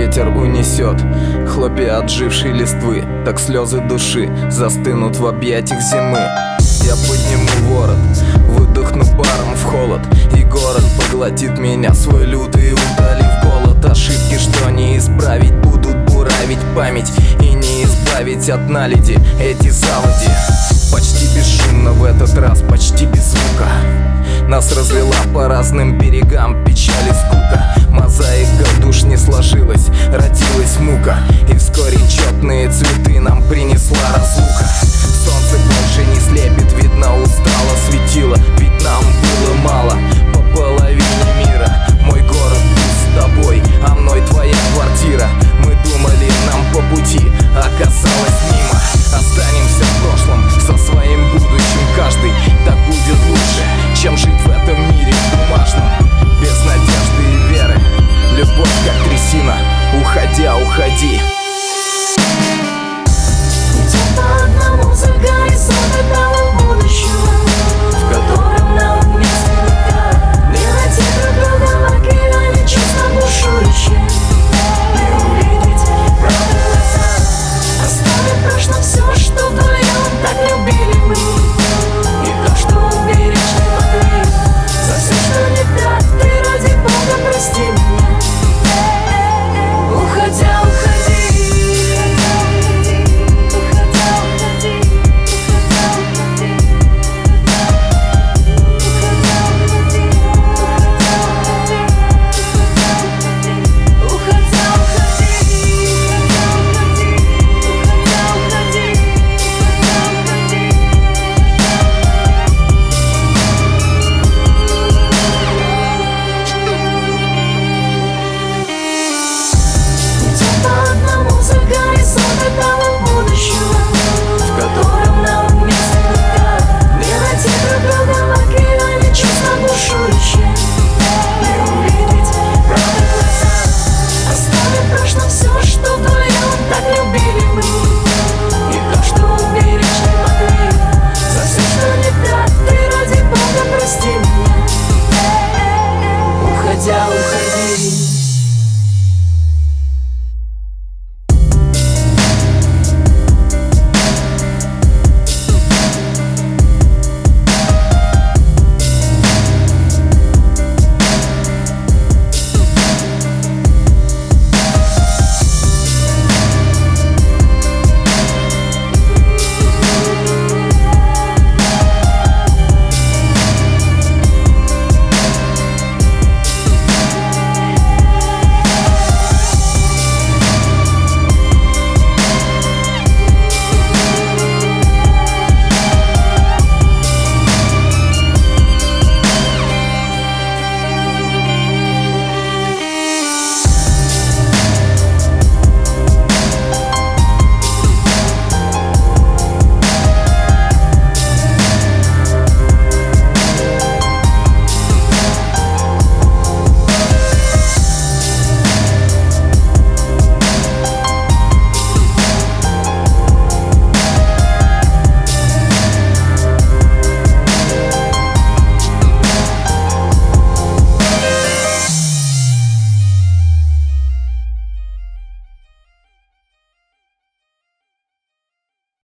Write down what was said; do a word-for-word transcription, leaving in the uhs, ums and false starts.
ветер унесет хлопья отжившей листвы, так слезы души застынут в объятиях зимы. Я подниму ворот, выдохну паром в холод, и город поглотит меня, свой лютый утолив голод. Ошибки, что не исправить, будут буравить память, и не избавить от наледи эти заводи. Почти бесшумно в этот раз, почти без звука, нас разлила по разным берегам печаль и скука. Мозаика душ не сложилась, родилась мука, и вскоре четные цветы нам принесла разлука. Солнце больше не слепит, видно усталость